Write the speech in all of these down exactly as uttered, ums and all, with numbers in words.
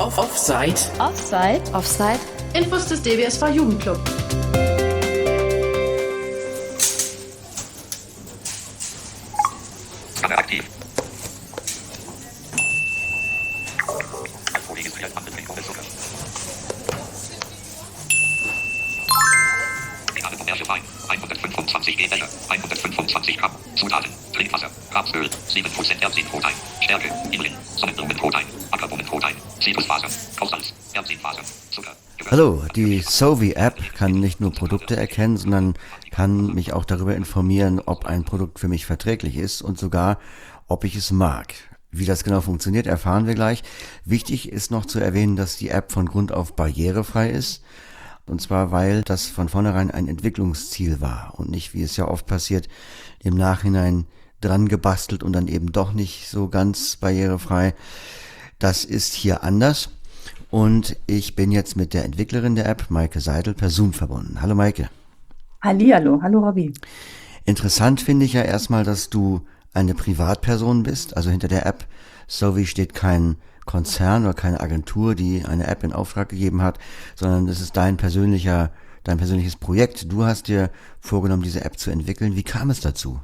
Offside. Offside. Offside. Infos des D B S V Jugendclub. Scanner aktiv. Finale Pommersche Wein. hundertfünfundzwanzig Milliliter. hundertfünfundzwanzig Gramm. Zutaten. Trinkwasser. Rapsöl. sieben Prozent Erbsenprotein. Stärke. Inulin. Sonnenblumenprotein. Ackerblumenprotein. Zitrusfaser. Kochsalz. Erbsenfaser. Zucker. Hallo, die Sovi-App kann nicht nur Produkte erkennen, sondern kann mich auch darüber informieren, ob ein Produkt für mich verträglich ist und sogar, ob ich es mag. Wie das genau funktioniert, erfahren wir gleich. Wichtig ist noch zu erwähnen, dass die App von Grund auf barrierefrei ist. Und zwar, weil das von vornherein ein Entwicklungsziel war und nicht, wie es ja oft passiert, im Nachhinein dran gebastelt und dann eben doch nicht so ganz barrierefrei. Das ist hier anders. Und ich bin jetzt mit der Entwicklerin der App, Maike Seidel, per Zoom verbunden. Hallo Maike. Hallihallo, hallo Robby. Interessant finde ich ja erstmal, dass du eine Privatperson bist. Also hinter der App Sovi steht kein Konzern oder keine Agentur, die eine App in Auftrag gegeben hat, sondern es ist dein persönlicher, dein persönliches Projekt. Du hast dir vorgenommen, diese App zu entwickeln. Wie kam es dazu?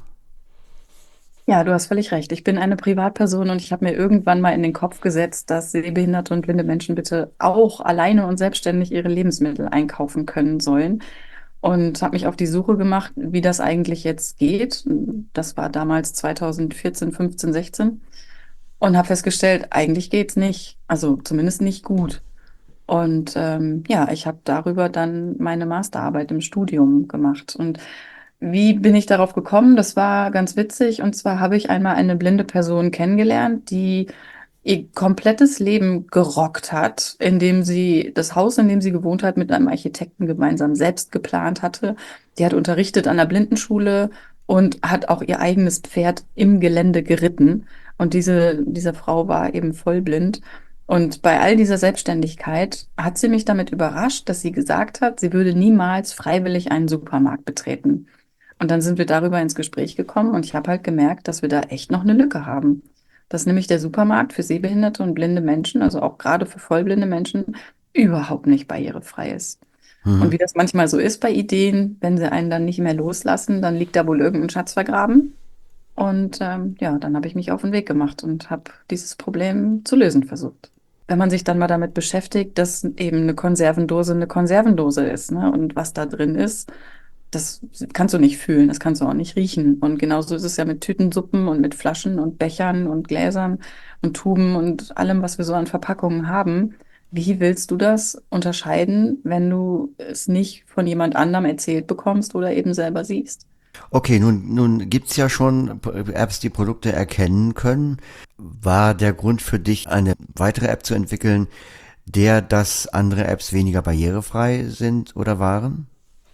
Ja, du hast völlig recht. Ich bin eine Privatperson und ich habe mir irgendwann mal in den Kopf gesetzt, dass sehbehinderte und blinde Menschen bitte auch alleine und selbstständig ihre Lebensmittel einkaufen können sollen. Und habe mich auf die Suche gemacht, wie das eigentlich jetzt geht. Das war damals zweitausendvierzehn, fünfzehn, sechzehn. Und habe festgestellt, eigentlich geht's nicht. Also zumindest nicht gut. Und ähm, ja, ich habe darüber dann meine Masterarbeit im Studium gemacht. Und wie bin ich darauf gekommen? Das war ganz witzig. Und zwar habe ich einmal eine blinde Person kennengelernt, die ihr komplettes Leben gerockt hat, indem sie das Haus, in dem sie gewohnt hat, mit einem Architekten gemeinsam selbst geplant hatte. Die hat unterrichtet an der Blindenschule und hat auch ihr eigenes Pferd im Gelände geritten. Und diese, diese Frau war eben vollblind. Und bei all dieser Selbstständigkeit hat sie mich damit überrascht, dass sie gesagt hat, sie würde niemals freiwillig einen Supermarkt betreten. Und dann sind wir darüber ins Gespräch gekommen und ich habe halt gemerkt, dass wir da echt noch eine Lücke haben. Dass nämlich der Supermarkt für sehbehinderte und blinde Menschen, also auch gerade für vollblinde Menschen, überhaupt nicht barrierefrei ist. Mhm. Und wie das manchmal so ist bei Ideen, wenn sie einen dann nicht mehr loslassen, dann liegt da wohl irgendein Schatz vergraben. Und ähm, ja, dann habe ich mich auf den Weg gemacht und habe dieses Problem zu lösen versucht. Wenn man sich dann mal damit beschäftigt, dass eben eine Konservendose eine Konservendose ist, ne? Und was da drin ist, das kannst du nicht fühlen, das kannst du auch nicht riechen. Und genauso ist es ja mit Tütensuppen und mit Flaschen und Bechern und Gläsern und Tuben und allem, was wir so an Verpackungen haben. Wie willst du das unterscheiden, wenn du es nicht von jemand anderem erzählt bekommst oder eben selber siehst? Okay, nun, nun gibt's ja schon Apps, die Produkte erkennen können. War der Grund für dich, eine weitere App zu entwickeln, der, dass andere Apps weniger barrierefrei sind oder waren?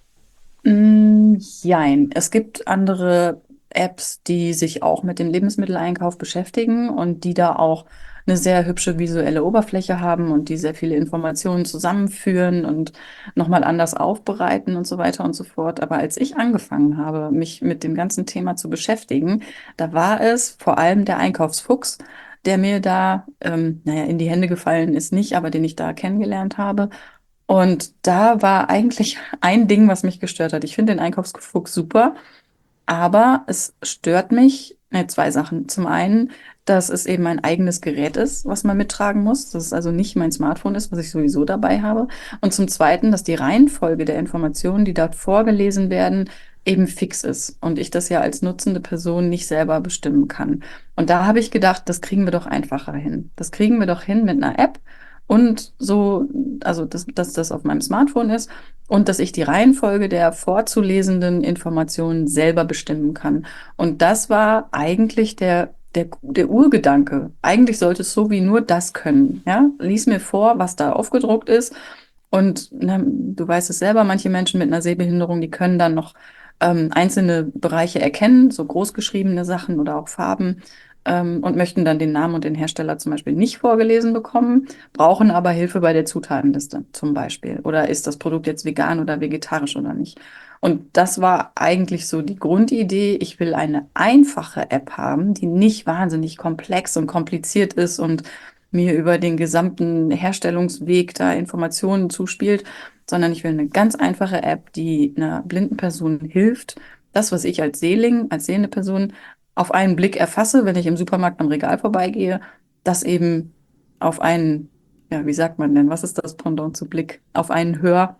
Mm, Jein. Es gibt andere Apps, die sich auch mit dem Lebensmitteleinkauf beschäftigen und die da auch eine sehr hübsche visuelle Oberfläche haben und die sehr viele Informationen zusammenführen und nochmal anders aufbereiten und so weiter und so fort. Aber als ich angefangen habe, mich mit dem ganzen Thema zu beschäftigen, da war es vor allem der Einkaufsfuchs, der mir da, ähm, naja, in die Hände gefallen ist nicht, aber den ich da kennengelernt habe. Und da war eigentlich ein Ding, was mich gestört hat. Ich finde den Einkaufsfuchs super, aber es stört mich, ne, zwei Sachen. Zum einen, dass es eben ein eigenes Gerät ist, was man mittragen muss, dass es also nicht mein Smartphone ist, was ich sowieso dabei habe. Und zum zweiten, dass die Reihenfolge der Informationen, die dort vorgelesen werden, eben fix ist und ich das ja als nutzende Person nicht selber bestimmen kann. Und da habe ich gedacht, das kriegen wir doch einfacher hin. Das kriegen wir doch hin mit einer App und so, also dass, dass das auf meinem Smartphone ist und dass ich die Reihenfolge der vorzulesenden Informationen selber bestimmen kann. Und das war eigentlich der, der, der Urgedanke. Eigentlich sollte es so wie nur das können. Ja? Lies mir vor, was da aufgedruckt ist. Und na, du weißt es selber, manche Menschen mit einer Sehbehinderung, die können dann noch ähm, einzelne Bereiche erkennen, so großgeschriebene Sachen oder auch Farben, ähm, und möchten dann den Namen und den Hersteller zum Beispiel nicht vorgelesen bekommen, brauchen aber Hilfe bei der Zutatenliste zum Beispiel. Oder ist das Produkt jetzt vegan oder vegetarisch oder nicht? Und das war eigentlich so die Grundidee. Ich will eine einfache App haben, die nicht wahnsinnig komplex und kompliziert ist und mir über den gesamten Herstellungsweg da Informationen zuspielt, sondern ich will eine ganz einfache App, die einer blinden Person hilft, das, was ich als Sehling, als sehende Person auf einen Blick erfasse, wenn ich im Supermarkt am Regal vorbeigehe, das eben auf einen, ja, wie sagt man denn, was ist das Pendant zu Blick? Auf einen Hör,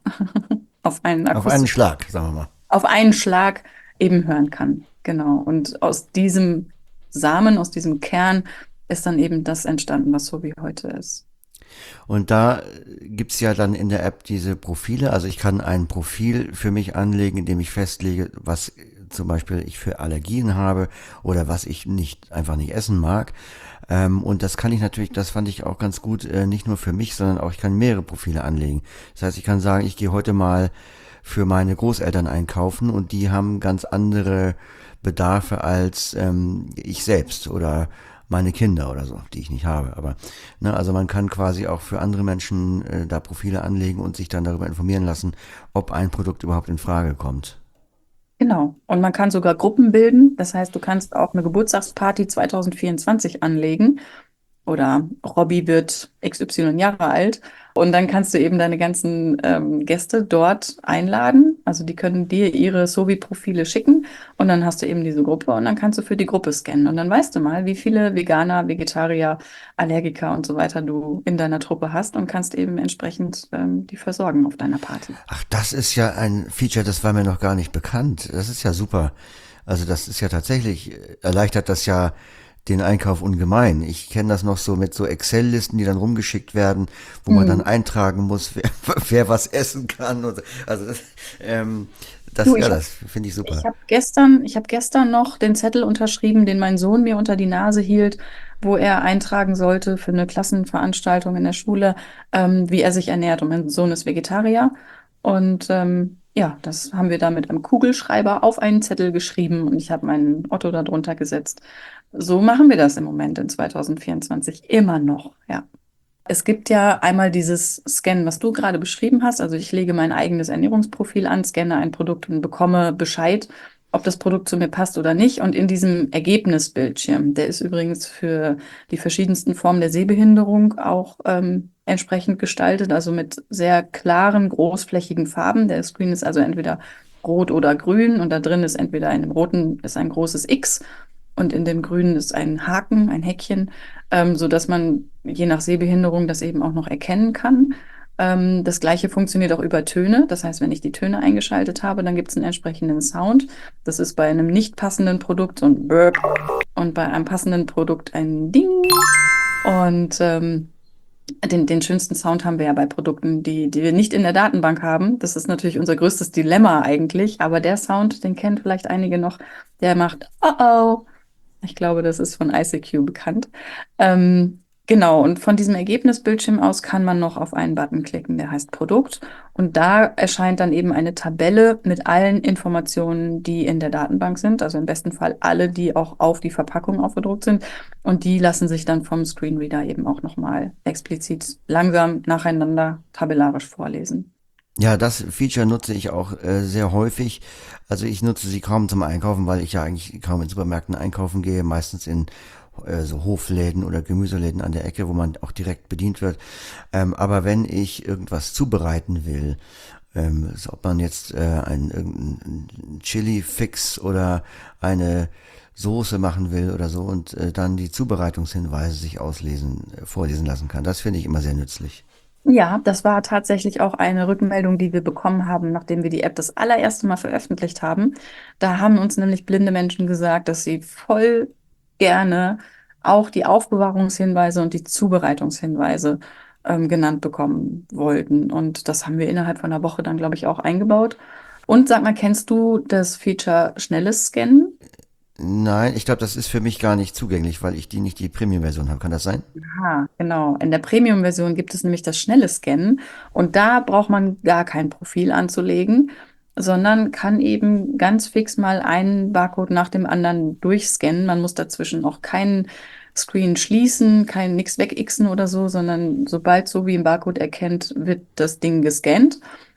auf einen Auf einen akustischen, Schlag, sagen wir mal. auf einen Schlag eben hören kann. Genau. Und aus diesem Samen, aus diesem Kern ist dann eben das entstanden, was so wie heute ist. Und da gibt's ja dann in der App diese Profile. Also ich kann ein Profil für mich anlegen, in dem ich festlege, was zum Beispiel ich für Allergien habe oder was ich nicht einfach nicht essen mag. Ähm, und das kann ich natürlich, das fand ich auch ganz gut, äh, nicht nur für mich, sondern auch ich kann mehrere Profile anlegen. Das heißt, ich kann sagen, ich gehe heute mal für meine Großeltern einkaufen und die haben ganz andere Bedarfe als ähm, ich selbst oder meine Kinder oder so, die ich nicht habe. Aber ne, also man kann quasi auch für andere Menschen äh, da Profile anlegen und sich dann darüber informieren lassen, ob ein Produkt überhaupt in Frage kommt. Genau. Und man kann sogar Gruppen bilden. Das heißt, du kannst auch eine Geburtstagsparty zwanzig vierundzwanzig anlegen oder Robby wird X Y Jahre alt. Und dann kannst du eben deine ganzen ähm, Gäste dort einladen. Also die können dir ihre Sovi-Profile schicken und dann hast du eben diese Gruppe und dann kannst du für die Gruppe scannen. Und dann weißt du mal, wie viele Veganer, Vegetarier, Allergiker und so weiter du in deiner Truppe hast und kannst eben entsprechend ähm, die versorgen auf deiner Party. Ach, das ist ja ein Feature, das war mir noch gar nicht bekannt. Das ist ja super. Also das ist ja tatsächlich, äh, erleichtert das ja den Einkauf ungemein. Ich kenne das noch so mit so Excel-Listen, die dann rumgeschickt werden, wo man dann Mhm. eintragen muss, wer, wer was essen kann. Und, also das, ähm, das, Du, ja, ich habe das finde ich ich super. hab gestern, ich hab gestern noch den Zettel unterschrieben, den mein Sohn mir unter die Nase hielt, wo er eintragen sollte für eine Klassenveranstaltung in der Schule, ähm, wie er sich ernährt. Und mein Sohn ist Vegetarier. Und ähm, ja, das haben wir da mit einem Kugelschreiber auf einen Zettel geschrieben und ich habe meinen Otto da drunter gesetzt. So machen wir das im Moment in zwanzig vierundzwanzig immer noch, ja. Es gibt ja einmal dieses Scannen, was du gerade beschrieben hast. Also ich lege mein eigenes Ernährungsprofil an, scanne ein Produkt und bekomme Bescheid, ob das Produkt zu mir passt oder nicht. Und in diesem Ergebnisbildschirm, der ist übrigens für die verschiedensten Formen der Sehbehinderung auch ähm, entsprechend gestaltet, also mit sehr klaren, großflächigen Farben. Der Screen ist also entweder rot oder grün und da drin ist entweder in dem roten ist ein großes X und in dem grünen ist ein Haken, ein Häkchen, ähm, so dass man je nach Sehbehinderung das eben auch noch erkennen kann. Ähm, das Gleiche funktioniert auch über Töne. Das heißt, wenn ich die Töne eingeschaltet habe, dann gibt es einen entsprechenden Sound. Das ist bei einem nicht passenden Produkt so ein Burp und bei einem passenden Produkt ein Ding. Und ähm, den, den schönsten Sound haben wir ja bei Produkten, die, die wir nicht in der Datenbank haben. Das ist natürlich unser größtes Dilemma eigentlich. Aber der Sound, den kennen vielleicht einige noch, der macht Oh oh. Ich glaube, das ist von I C Q bekannt. Ähm, genau, und von diesem Ergebnisbildschirm aus kann man noch auf einen Button klicken, der heißt Produkt. Und da erscheint dann eben eine Tabelle mit allen Informationen, die in der Datenbank sind. Also im besten Fall alle, die auch auf die Verpackung aufgedruckt sind. Und die lassen sich dann vom Screenreader eben auch nochmal explizit langsam nacheinander tabellarisch vorlesen. Ja, das Feature nutze ich auch äh, sehr häufig. Also ich nutze sie kaum zum Einkaufen, weil ich ja eigentlich kaum in Supermärkten einkaufen gehe, meistens in äh, so Hofläden oder Gemüseläden an der Ecke, wo man auch direkt bedient wird. Ähm, aber wenn ich irgendwas zubereiten will, ähm, so ob man jetzt äh, einen irgendeinen Chili-Fix oder eine Soße machen will oder so und äh, dann die Zubereitungshinweise sich auslesen, äh, vorlesen lassen kann, das finde ich immer sehr nützlich. Ja, das war tatsächlich auch eine Rückmeldung, die wir bekommen haben, nachdem wir die App das allererste Mal veröffentlicht haben. Da haben uns nämlich blinde Menschen gesagt, dass sie voll gerne auch die Aufbewahrungshinweise und die Zubereitungshinweise ähm, genannt bekommen wollten. Und das haben wir innerhalb von einer Woche dann, glaube ich, auch eingebaut. Und sag mal, kennst du das Feature schnelles Scannen? Nein, ich glaube, das ist für mich gar nicht zugänglich, weil ich die nicht die Premium-Version habe. Kann das sein? Ah, genau. In der Premium-Version gibt es nämlich das schnelle Scannen und da braucht man gar kein Profil anzulegen, sondern kann eben ganz fix mal einen Barcode nach dem anderen durchscannen. Man muss dazwischen auch keinen Screen schließen, kein nix wegixen oder so, sondern sobald so wie ein Barcode erkennt, wird das Ding gescannt.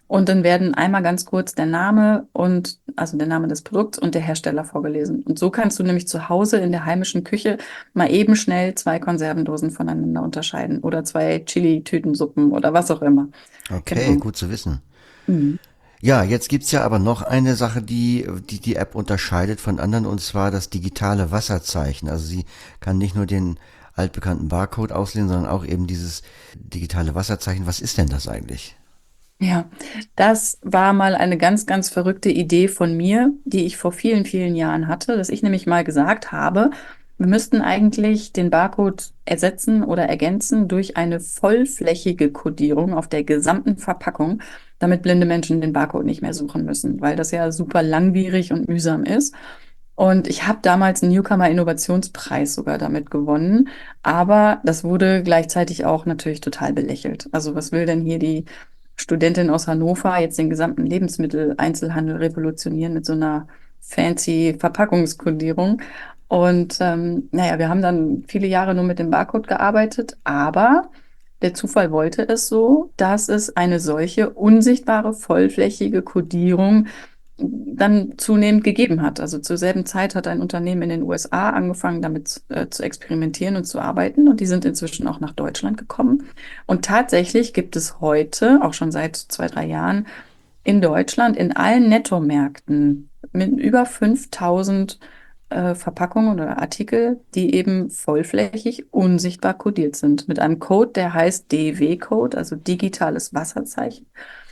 Und dann werden einmal ganz kurz der Name und also der Name des Produkts und der Hersteller vorgelesen. Und so kannst du nämlich zu Hause in der heimischen Küche mal eben schnell zwei Konservendosen voneinander unterscheiden oder zwei Chili-Tütensuppen oder was auch immer. Okay, Genau. gut zu wissen. Mhm. Ja, jetzt gibt's ja aber noch eine Sache, die, die die App unterscheidet von anderen, und zwar das digitale Wasserzeichen. Also sie kann nicht nur den altbekannten Barcode auslesen, sondern auch eben dieses digitale Wasserzeichen. Was ist denn das eigentlich? Ja, das war mal eine ganz, ganz verrückte Idee von mir, die ich vor vielen, vielen Jahren hatte, dass ich nämlich mal gesagt habe, wir müssten eigentlich den Barcode ersetzen oder ergänzen durch eine vollflächige Kodierung auf der gesamten Verpackung, damit blinde Menschen den Barcode nicht mehr suchen müssen, weil das ja super langwierig und mühsam ist. Und ich habe damals einen Newcomer Innovationspreis sogar damit gewonnen, aber das wurde gleichzeitig auch natürlich total belächelt. Also was will denn hier die Studentin aus Hannover jetzt den gesamten Lebensmitteleinzelhandel revolutionieren mit so einer fancy Verpackungskodierung? Und ähm, naja, wir haben dann viele Jahre nur mit dem Barcode gearbeitet, aber der Zufall wollte es so, dass es eine solche unsichtbare, vollflächige Kodierung dann zunehmend gegeben hat. Also zur selben Zeit hat ein Unternehmen in den U S A angefangen, damit äh, zu experimentieren und zu arbeiten. Und die sind inzwischen auch nach Deutschland gekommen. Und tatsächlich gibt es heute, auch schon seit zwei, drei Jahren, in Deutschland in allen Nettomärkten mit über fünftausend äh, Verpackungen oder Artikel, die eben vollflächig unsichtbar kodiert sind. Mit einem Code, der heißt D W-Code, also digitales Wasserzeichen.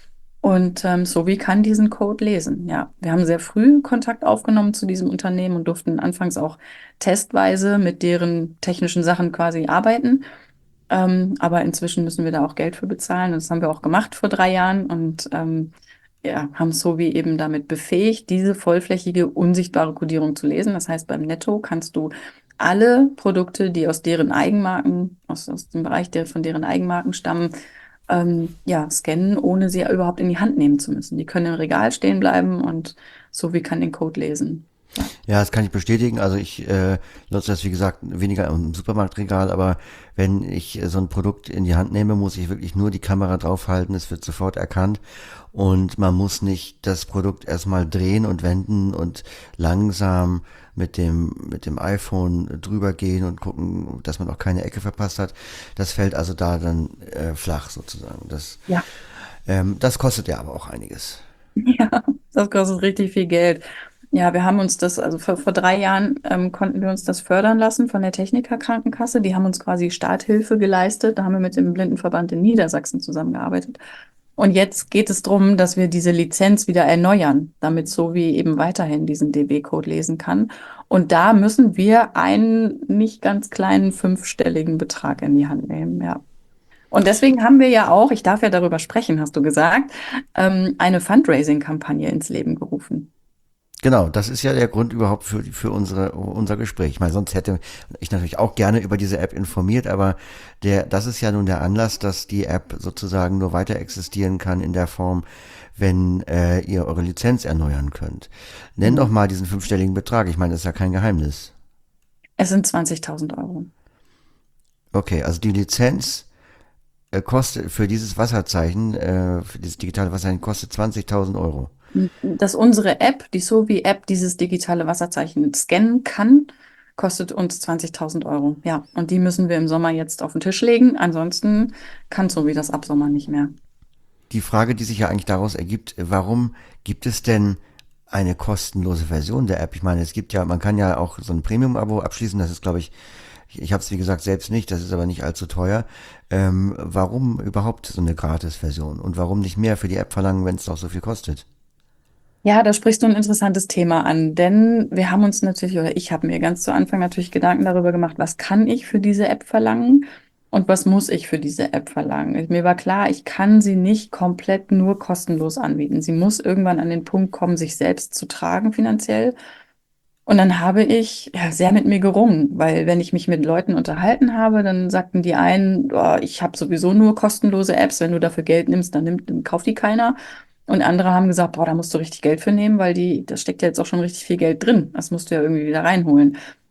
Und ähm, Sobi kann diesen Code lesen. Ja, wir haben sehr früh Kontakt aufgenommen zu diesem Unternehmen und durften anfangs auch testweise mit deren technischen Sachen quasi arbeiten. Ähm, aber inzwischen müssen wir da auch Geld für bezahlen. Und das haben wir auch gemacht vor drei Jahren und ähm, ja, haben Sobi eben damit befähigt, diese vollflächige, unsichtbare Kodierung zu lesen. Das heißt, beim Netto kannst du alle Produkte, die aus deren Eigenmarken, aus, aus dem Bereich der, von deren Eigenmarken stammen, ähm, ja, scannen, ohne sie überhaupt in die Hand nehmen zu müssen. Die können im Regal stehen bleiben und Sobi kann den Code lesen. Ja. Ja, das kann ich bestätigen. Also ich äh, nutze das, wie gesagt, weniger im Supermarktregal, aber wenn ich äh, so ein Produkt in die Hand nehme, muss ich wirklich nur die Kamera draufhalten, es wird sofort erkannt und man muss nicht das Produkt erstmal drehen und wenden und langsam mit dem mit dem iPhone drüber gehen und gucken, dass man auch keine Ecke verpasst hat. Das fällt also da dann äh, flach sozusagen. Das, Ja. ähm, das kostet ja aber auch einiges. Ja, das kostet richtig viel Geld. Ja, wir haben uns das, also vor, vor drei Jahren ähm, konnten wir uns das fördern lassen von der Techniker-Krankenkasse. Die haben uns quasi Starthilfe geleistet. Da haben wir mit dem Blindenverband in Niedersachsen zusammengearbeitet. Und jetzt geht es darum, dass wir diese Lizenz wieder erneuern, damit Sovi eben weiterhin diesen D W-Code lesen kann. Und da müssen wir einen nicht ganz kleinen fünfstelligen Betrag in die Hand nehmen, ja. Und deswegen haben wir ja auch, ich darf ja darüber sprechen, hast du gesagt, ähm, eine Fundraising-Kampagne ins Leben gerufen. Genau, das ist ja der Grund überhaupt für, für unsere, unser Gespräch. Ich meine, sonst hätte ich natürlich auch gerne über diese App informiert, aber der, das ist ja nun der Anlass, dass die App sozusagen nur weiter existieren kann in der Form, wenn äh, ihr eure Lizenz erneuern könnt. Nenn doch mal diesen fünfstelligen Betrag. Ich meine, das ist ja kein Geheimnis. Es sind zwanzigtausend Euro. Okay, also die Lizenz äh, kostet für dieses Wasserzeichen, äh, für dieses digitale Wasserzeichen kostet zwanzigtausend Euro. Dass unsere App, die Sovi-App, dieses digitale Wasserzeichen scannen kann, kostet uns zwanzigtausend Euro. Ja, und die müssen wir im Sommer jetzt auf den Tisch legen. Ansonsten kann Sovi das ab Sommer nicht mehr. Die Frage, die sich ja eigentlich daraus ergibt, warum gibt es denn eine kostenlose Version der App? Ich meine, es gibt ja, man kann ja auch so ein Premium-Abo abschließen, das ist, glaube ich, ich, ich habe es wie gesagt selbst nicht, das ist aber nicht allzu teuer. Ähm, warum überhaupt so eine Gratis-Version? Und warum nicht mehr für die App verlangen, wenn es doch so viel kostet? Ja, da sprichst du ein interessantes Thema an, denn wir haben uns natürlich, oder ich habe mir ganz zu Anfang natürlich Gedanken darüber gemacht, was kann ich für diese App verlangen und was muss ich für diese App verlangen. Mir war klar, ich kann sie nicht komplett nur kostenlos anbieten. Sie muss irgendwann an den Punkt kommen, sich selbst zu tragen finanziell. Und dann habe ich ja, sehr mit mir gerungen, weil wenn ich mich mit Leuten unterhalten habe, dann sagten die einen, oh, ich habe sowieso nur kostenlose Apps, wenn du dafür Geld nimmst, dann nimmt, dann kauft die keiner. Und andere haben gesagt, boah, da musst du richtig Geld für nehmen, weil die, da steckt ja jetzt auch schon richtig viel Geld drin. Das musst du ja irgendwie wieder reinholen.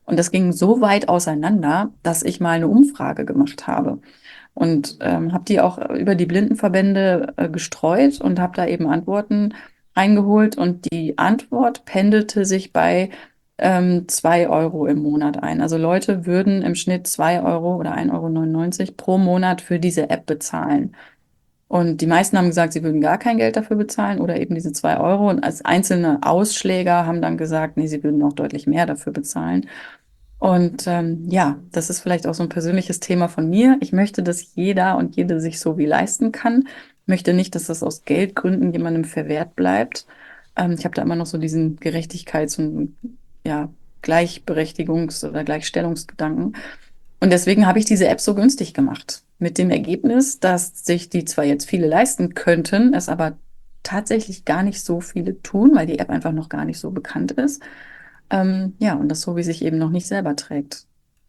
Und das ging so weit auseinander, dass ich mal eine Umfrage gemacht habe und ähm, habe die auch über die Blindenverbände äh, gestreut und habe da eben Antworten eingeholt. Und die Antwort pendelte sich bei ähm, zwei Euro im Monat ein. Also Leute würden im Schnitt zwei Euro oder ein Euro neunundneunzig pro Monat für diese App bezahlen. Und die meisten haben gesagt, sie würden gar kein Geld dafür bezahlen oder eben diese zwei Euro. Und als einzelne Ausschläger haben dann gesagt, nee, sie würden auch deutlich mehr dafür bezahlen. Und ähm, ja, das ist vielleicht auch so ein persönliches Thema von mir. Ich möchte, dass jeder und jede sich so wie leisten kann. Ich möchte nicht, dass das aus Geldgründen jemandem verwehrt bleibt. Ähm, ich habe da immer noch so diesen Gerechtigkeits- und ja, Gleichberechtigungs- oder Gleichstellungsgedanken. Und deswegen habe ich diese App so günstig gemacht. Mit dem Ergebnis, dass sich die zwar jetzt viele leisten könnten, es aber tatsächlich gar nicht so viele tun, weil die App einfach noch gar nicht so bekannt ist. Ähm, ja, und das so wie sich eben noch nicht selber trägt.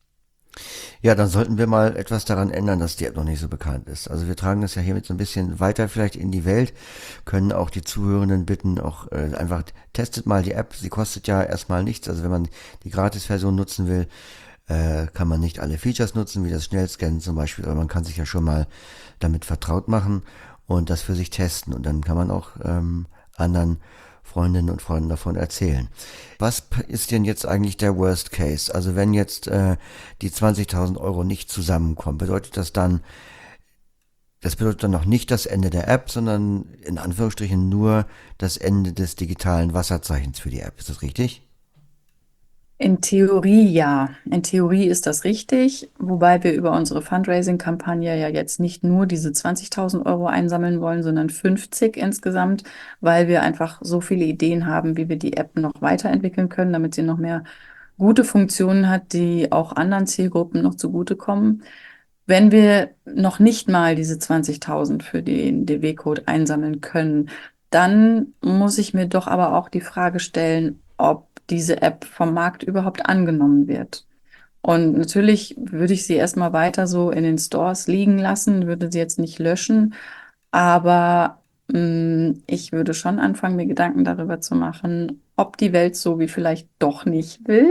Ja, dann sollten wir mal etwas daran ändern, dass die App noch nicht so bekannt ist. Also wir tragen das ja hiermit so ein bisschen weiter vielleicht in die Welt, können auch die Zuhörenden bitten, auch äh, einfach testet mal die App. Sie kostet ja erstmal nichts. Also wenn man die Gratis-Version nutzen will, äh, kann man nicht alle Features nutzen, wie das Schnellscannen zum Beispiel, aber man kann sich ja schon mal damit vertraut machen und das für sich testen. Und dann kann man auch ähm, anderen Freundinnen und Freunden davon erzählen. Was p- ist denn jetzt eigentlich der Worst Case? Also wenn jetzt äh, die zwanzigtausend Euro nicht zusammenkommen, bedeutet das dann, das bedeutet dann noch nicht das Ende der App, sondern in Anführungsstrichen nur das Ende des digitalen Wasserzeichens für die App. Ist das richtig? In Theorie ja. In Theorie ist das richtig, wobei wir über unsere Fundraising-Kampagne ja jetzt nicht nur diese zwanzigtausend Euro einsammeln wollen, sondern fünfzig insgesamt, weil wir einfach so viele Ideen haben, wie wir die App noch weiterentwickeln können, damit sie noch mehr gute Funktionen hat, die auch anderen Zielgruppen noch zugutekommen. Wenn wir noch nicht mal diese zwanzigtausend für den D W-Code einsammeln können, dann muss ich mir doch aber auch die Frage stellen, ob diese App vom Markt überhaupt angenommen wird. Und natürlich würde ich sie erstmal weiter so in den Stores liegen lassen, würde sie jetzt nicht löschen, aber mh, ich würde schon anfangen, mir Gedanken darüber zu machen, ob die Welt so wie vielleicht doch nicht will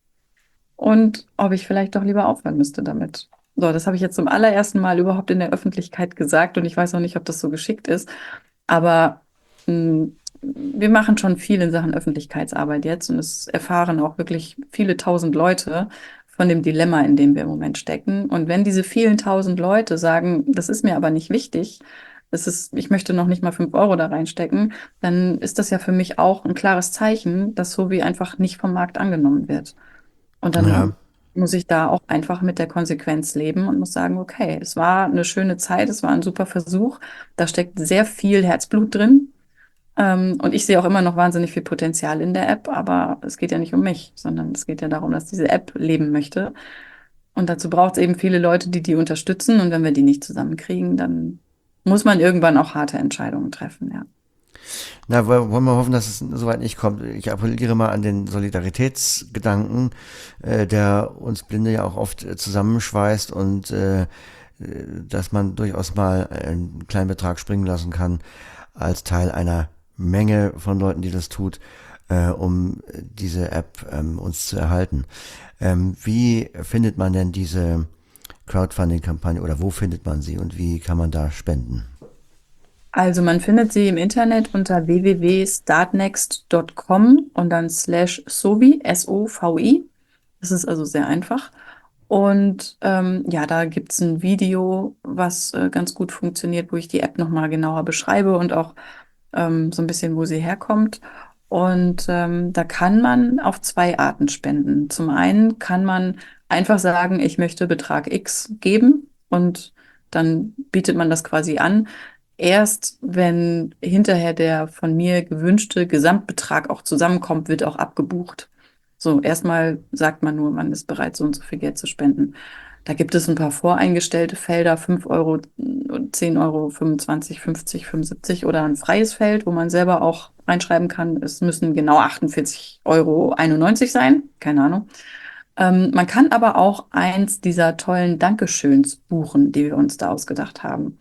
und ob ich vielleicht doch lieber aufhören müsste damit. So, das habe ich jetzt zum allerersten Mal überhaupt in der Öffentlichkeit gesagt und ich weiß auch nicht, ob das so geschickt ist, aber mh, wir machen schon viel in Sachen Öffentlichkeitsarbeit jetzt und es erfahren auch wirklich viele tausend Leute von dem Dilemma, in dem wir im Moment stecken. Und wenn diese vielen tausend Leute sagen, das ist mir aber nicht wichtig, es ist, ich möchte noch nicht mal fünf Euro da reinstecken, dann ist das ja für mich auch ein klares Zeichen, dass Sobi einfach nicht vom Markt angenommen wird. Und Ja. dann muss ich da auch einfach mit der Konsequenz leben und muss sagen, okay, es war eine schöne Zeit, es war ein super Versuch, da steckt sehr viel Herzblut drin. Ähm, und ich sehe auch immer noch wahnsinnig viel Potenzial in der App, aber es geht ja nicht um mich, sondern es geht ja darum, dass diese App leben möchte. Und dazu braucht es eben viele Leute, die die unterstützen. Und wenn wir die nicht zusammenkriegen, dann muss man irgendwann auch harte Entscheidungen treffen, ja. Na, wo- wollen wir hoffen, dass es soweit nicht kommt. Ich appelliere mal an den Solidaritätsgedanken, äh, der uns Blinde ja auch oft äh, zusammenschweißt und äh, äh, dass man durchaus mal einen kleinen Betrag springen lassen kann als Teil einer Menge von Leuten, die das tut, äh, um diese App ähm, uns zu erhalten. Ähm, wie findet man denn diese Crowdfunding-Kampagne oder wo findet man sie und wie kann man da spenden? Also man findet sie im Internet unter w w w punkt startnext punkt com und dann slash sovi, S O V I. Das ist also sehr einfach. Und ähm, ja, da gibt's ein Video, was äh, ganz gut funktioniert, wo ich die App nochmal genauer beschreibe und auch ähm, so ein bisschen, wo sie herkommt. Und ähm, da kann man auf zwei Arten spenden. Zum einen kann man einfach sagen, ich möchte Betrag X geben und dann bietet man das quasi an. Erst wenn hinterher der von mir gewünschte Gesamtbetrag auch zusammenkommt, wird auch abgebucht. So, erstmal sagt man nur, man ist bereit, so und so viel Geld zu spenden. Da gibt es ein paar voreingestellte Felder, fünf Euro, zehn Euro, fünfundzwanzig, fünfzig, fünfundsiebzig oder ein freies Feld, wo man selber auch reinschreiben kann, es müssen genau achtundvierzig Euro einundneunzig sein. Keine Ahnung. Ähm, man kann aber auch eins dieser tollen Dankeschöns buchen, die wir uns da ausgedacht haben.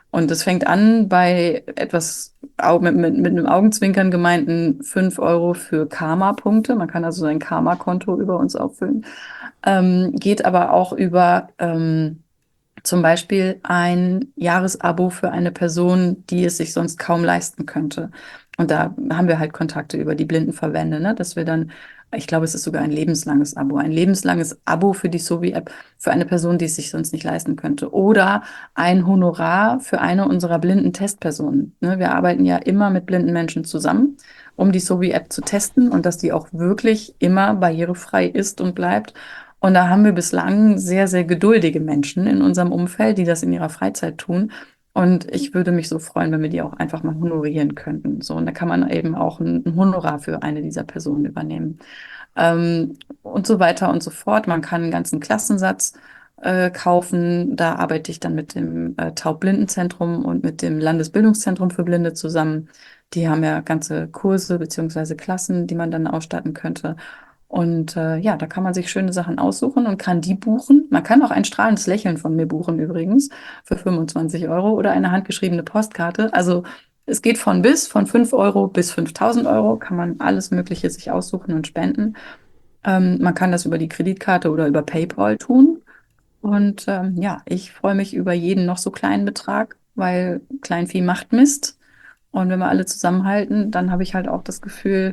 Und das fängt an bei etwas au- mit, mit, mit einem Augenzwinkern gemeinten fünf Euro für Karma-Punkte. Man kann also sein Karma-Konto über uns auffüllen. Ähm, geht aber auch über ähm, zum Beispiel ein Jahresabo für eine Person, die es sich sonst kaum leisten könnte. Und da haben wir halt Kontakte über die Blindenverbände, ne? Dass wir dann, ich glaube, es ist sogar ein lebenslanges Abo, ein lebenslanges Abo für die Sobi-App für eine Person, die es sich sonst nicht leisten könnte. Oder ein Honorar für eine unserer blinden Testpersonen. Ne? Wir arbeiten ja immer mit blinden Menschen zusammen, um die Sobi-App zu testen und dass die auch wirklich immer barrierefrei ist und bleibt. Und da haben wir bislang sehr, sehr geduldige Menschen in unserem Umfeld, die das in ihrer Freizeit tun. Und ich würde mich so freuen, wenn wir die auch einfach mal honorieren könnten. So, und da kann man eben auch ein, ein Honorar für eine dieser Personen übernehmen. Ähm, und so weiter und so fort. Man kann einen ganzen Klassensatz äh, kaufen. Da arbeite ich dann mit dem äh, Taubblindenzentrum und mit dem Landesbildungszentrum für Blinde zusammen. Die haben ja ganze Kurse beziehungsweise Klassen, die man dann ausstatten könnte. Und äh, ja, da kann man sich schöne Sachen aussuchen und kann die buchen. Man kann auch ein strahlendes Lächeln von mir buchen übrigens für fünfundzwanzig Euro oder eine handgeschriebene Postkarte. Also es geht von bis, von fünf Euro bis fünftausend Euro, kann man alles Mögliche sich aussuchen und spenden. Ähm, man kann das über die Kreditkarte oder über PayPal tun. Und ähm, ja, ich freue mich über jeden noch so kleinen Betrag, weil Kleinvieh macht Mist. Und wenn wir alle zusammenhalten, dann habe ich halt auch das Gefühl,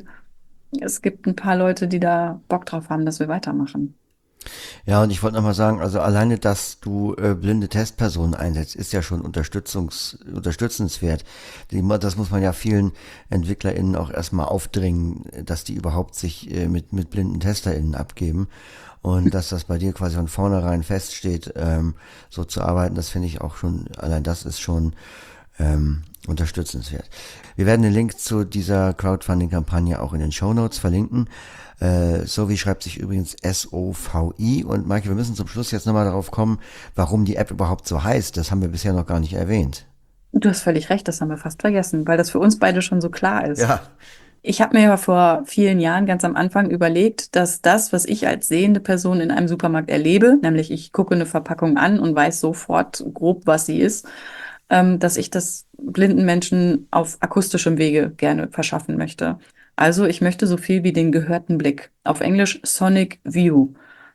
es gibt ein paar Leute, die da Bock drauf haben, dass wir weitermachen. Ja, und ich wollte nochmal sagen, also alleine, dass du äh, blinde Testpersonen einsetzt, ist ja schon unterstützungs, unterstützenswert. Die, das muss man ja vielen EntwicklerInnen auch erstmal aufdringen, dass die überhaupt sich äh, mit, mit blinden TesterInnen abgeben. Und dass das bei dir quasi von vornherein feststeht, ähm, so zu arbeiten, das finde ich auch schon, allein das ist schon ähm, unterstützenswert. Wir werden den Link zu dieser Crowdfunding-Kampagne auch in den Shownotes verlinken. Äh, Sovi schreibt sich übrigens S O V I. Und Maike, wir müssen zum Schluss jetzt nochmal darauf kommen, warum die App überhaupt so heißt. Das haben wir bisher noch gar nicht erwähnt. Du hast völlig recht, das haben wir fast vergessen, weil das für uns beide schon so klar ist. Ja. Ich habe mir ja vor vielen Jahren ganz am Anfang überlegt, dass das, was ich als sehende Person in einem Supermarkt erlebe, nämlich ich gucke eine Verpackung an und weiß sofort grob, was sie ist, ähm, dass ich das blinden Menschen auf akustischem Wege gerne verschaffen möchte. Also ich möchte so viel wie den gehörten Blick. Auf Englisch Sonic View.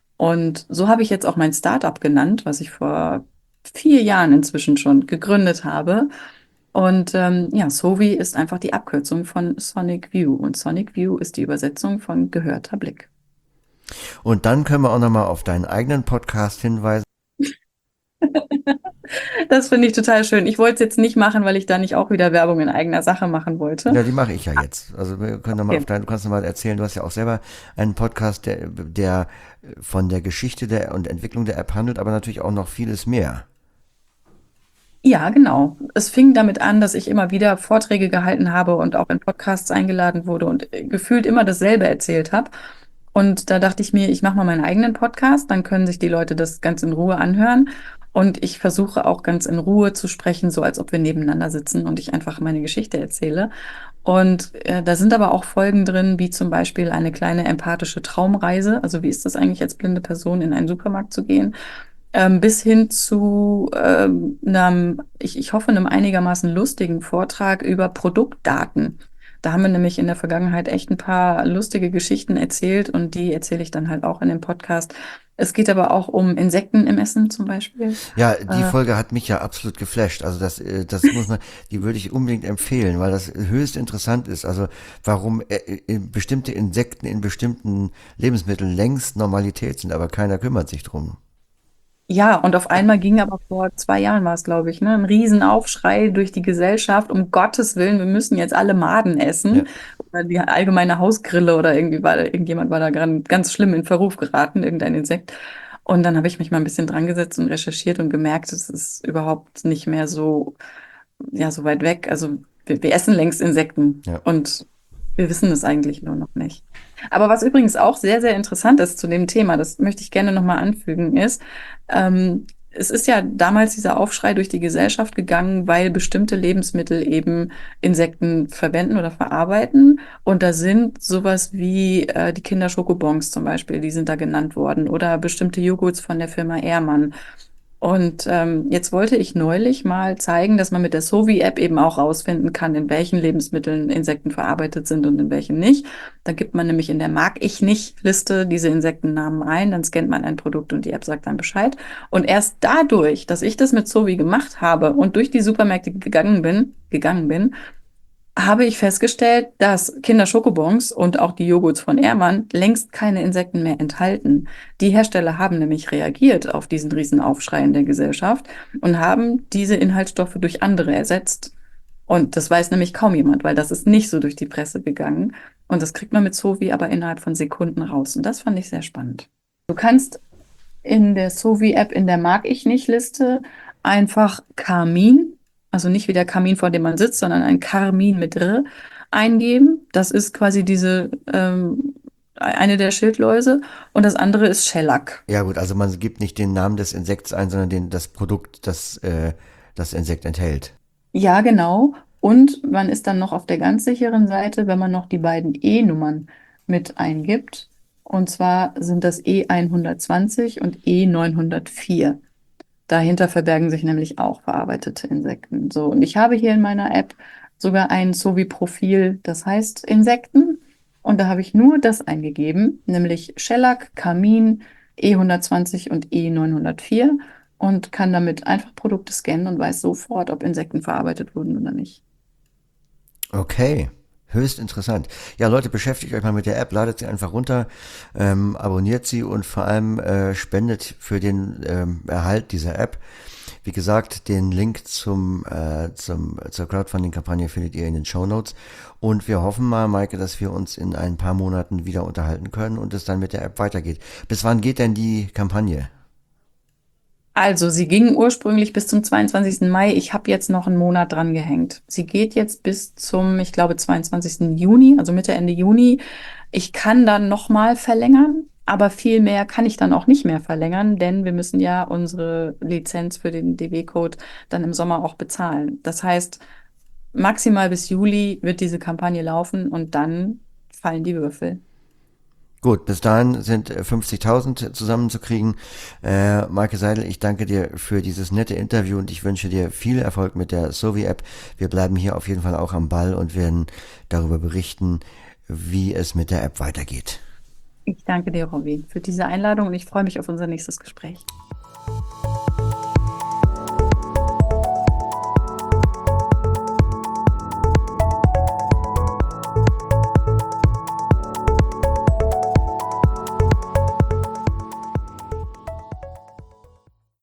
Und so habe ich jetzt auch mein Startup genannt, was ich vor vier Jahren inzwischen schon gegründet habe. Und ähm, ja, Sovi ist einfach die Abkürzung von Sonic View. Und Sonic View ist die Übersetzung von gehörter Blick. Und dann können wir auch nochmal auf deinen eigenen Podcast hinweisen. Das finde ich total schön. Ich wollte es jetzt nicht machen, weil ich da nicht auch wieder Werbung in eigener Sache machen wollte. Ja, die mache ich ja jetzt. Also wir können noch mal Okay. auf dein, du kannst noch mal erzählen, du hast ja auch selber einen Podcast, der, der von der Geschichte der und Entwicklung der App handelt, aber natürlich auch noch vieles mehr. Ja, genau. Es fing damit an, dass ich immer wieder Vorträge gehalten habe und auch in Podcasts eingeladen wurde und äh, gefühlt immer dasselbe erzählt habe. Und da dachte ich mir, ich mache mal meinen eigenen Podcast, dann können sich die Leute das ganz in Ruhe anhören. Und ich versuche auch ganz in Ruhe zu sprechen, so als ob wir nebeneinander sitzen und ich einfach meine Geschichte erzähle. Und äh, da sind aber auch Folgen drin, wie zum Beispiel eine kleine empathische Traumreise. Also wie ist das eigentlich als blinde Person in einen Supermarkt zu gehen? Ähm, bis hin zu ähm, einem, ich, ich hoffe, einem einigermaßen lustigen Vortrag über Produktdaten. Da haben wir nämlich in der Vergangenheit echt ein paar lustige Geschichten erzählt und die erzähle ich dann halt auch in dem Podcast. Es geht aber auch um Insekten im Essen zum Beispiel. Ja, die Äh, Folge hat mich ja absolut geflasht. Also das, äh, das muss man, die würde ich unbedingt empfehlen, weil das höchst interessant ist. Also warum äh, äh, bestimmte Insekten in bestimmten Lebensmitteln längst Normalität sind, aber keiner kümmert sich drum. Ja, und auf einmal ging aber vor zwei Jahren war es, glaube ich, ne, ein Riesenaufschrei durch die Gesellschaft, um Gottes Willen, wir müssen jetzt alle Maden Ja. essen. Oder die allgemeine Hausgrille oder irgendwie war, irgendjemand war da gran- ganz schlimm in Verruf geraten, irgendein Insekt. Und dann habe ich mich mal ein bisschen dran gesetzt und recherchiert und gemerkt, es ist überhaupt nicht mehr so, ja, so weit weg. Also wir, wir essen längst Insekten Ja. und wir wissen es eigentlich nur noch nicht. Aber was übrigens auch sehr, sehr interessant ist zu dem Thema, das möchte ich gerne nochmal anfügen, ist, ähm, es ist ja damals dieser Aufschrei durch die Gesellschaft gegangen, weil bestimmte Lebensmittel eben Insekten verwenden oder verarbeiten. Und da sind sowas wie äh, die Kinderschokobons zum Beispiel, die sind da genannt worden. Oder bestimmte Joghurts von der Firma Ehrmann. Und ähm, jetzt wollte ich neulich mal zeigen, dass man mit der Sovi-App eben auch rausfinden kann, in welchen Lebensmitteln Insekten verarbeitet sind und in welchen nicht. Da gibt man nämlich in der Mag-ich-nicht-Liste diese Insektennamen ein, dann scannt man ein Produkt und die App sagt dann Bescheid. Und erst dadurch, dass ich das mit Sovi gemacht habe und durch die Supermärkte gegangen bin, gegangen bin, habe ich festgestellt, dass Kinder-Schokobons und auch die Joghurts von Ehrmann längst keine Insekten mehr enthalten. Die Hersteller haben nämlich reagiert auf diesen Riesenaufschrei in der Gesellschaft und haben diese Inhaltsstoffe durch andere ersetzt. Und das weiß nämlich kaum jemand, weil das ist nicht so durch die Presse gegangen. Und das kriegt man mit Sovi aber innerhalb von Sekunden raus. Und das fand ich sehr spannend. Du kannst in der Sovi-App in der Mag-ich-nicht-Liste einfach Karmin, also nicht wie der Kamin, vor dem man sitzt, sondern ein Karmin mit R eingeben. Das ist quasi diese ähm, eine der Schildläuse. Und das andere ist Shellac. Ja gut, also man gibt nicht den Namen des Insekts ein, sondern den, das Produkt, das äh, das Insekt enthält. Ja, genau. Und man ist dann noch auf der ganz sicheren Seite, wenn man noch die beiden E-Nummern mit eingibt. Und zwar sind das E hundertzwanzig und E neunhundertvier. Dahinter verbergen sich nämlich auch verarbeitete Insekten. So, und ich habe hier in meiner App sogar ein Sovi-Profil, das heißt Insekten. Und da habe ich nur das eingegeben, nämlich Shellac, Kamin, E hundertzwanzig und E neunhundertvier und kann damit einfach Produkte scannen und weiß sofort, ob Insekten verarbeitet wurden oder nicht. Okay, höchst interessant. Ja, Leute, beschäftigt euch mal mit der App, ladet sie einfach runter, ähm, abonniert sie und vor allem äh, spendet für den ähm, Erhalt dieser App. Wie gesagt, den Link zum, äh, zum, zur Crowdfunding-Kampagne findet ihr in den Shownotes. Und wir hoffen mal, Maike, dass wir uns in ein paar Monaten wieder unterhalten können und es dann mit der App weitergeht. Bis wann geht denn die Kampagne? Also, sie ging ursprünglich bis zum zweiundzwanzigsten Mai. Ich habe jetzt noch einen Monat dran gehängt. Sie geht jetzt bis zum, ich glaube, zweiundzwanzigsten Juni, also Mitte, Ende Juni. Ich kann dann nochmal verlängern, aber viel mehr kann ich dann auch nicht mehr verlängern, denn wir müssen ja unsere Lizenz für den D W-Code dann im Sommer auch bezahlen. Das heißt, maximal bis Juli wird diese Kampagne laufen und dann fallen die Würfel. Gut, bis dahin sind äh, fünfzigtausend zusammenzukriegen. Äh, Maike Seidel, ich danke dir für dieses nette Interview und ich wünsche dir viel Erfolg mit der Sovi-App. Wir bleiben hier auf jeden Fall auch am Ball und werden darüber berichten, wie es mit der App weitergeht. Ich danke dir, Robin, für diese Einladung und ich freue mich auf unser nächstes Gespräch.